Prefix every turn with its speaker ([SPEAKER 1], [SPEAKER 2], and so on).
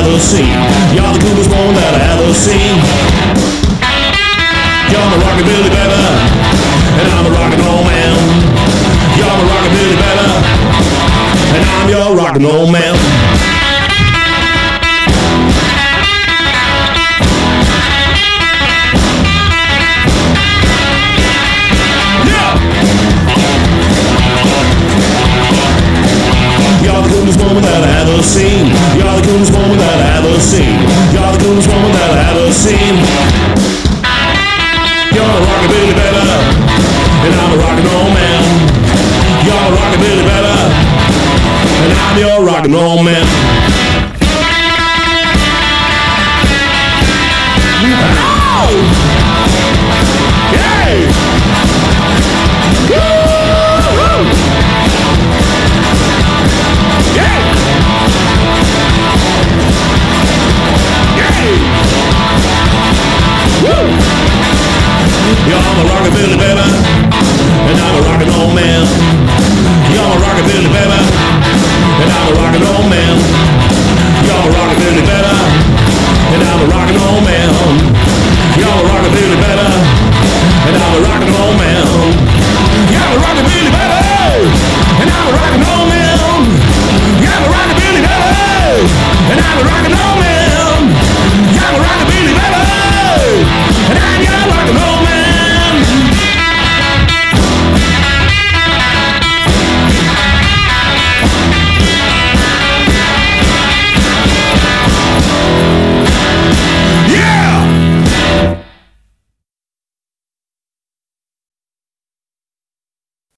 [SPEAKER 1] ever seen. You're the coolest woman that I ever seen. You're my rockabilly baby, and I'm a rock and roll man. You're my rockabilly baby, and I'm your rock and roll man. You're the coolest woman that I ever seen. You're the coolest woman that I ever seen. You're the coolest woman that I ever seen. You're a rockabilly baby, and I'm a rock and roll man. You're a rockabilly baby, and I'm your rock and roll man.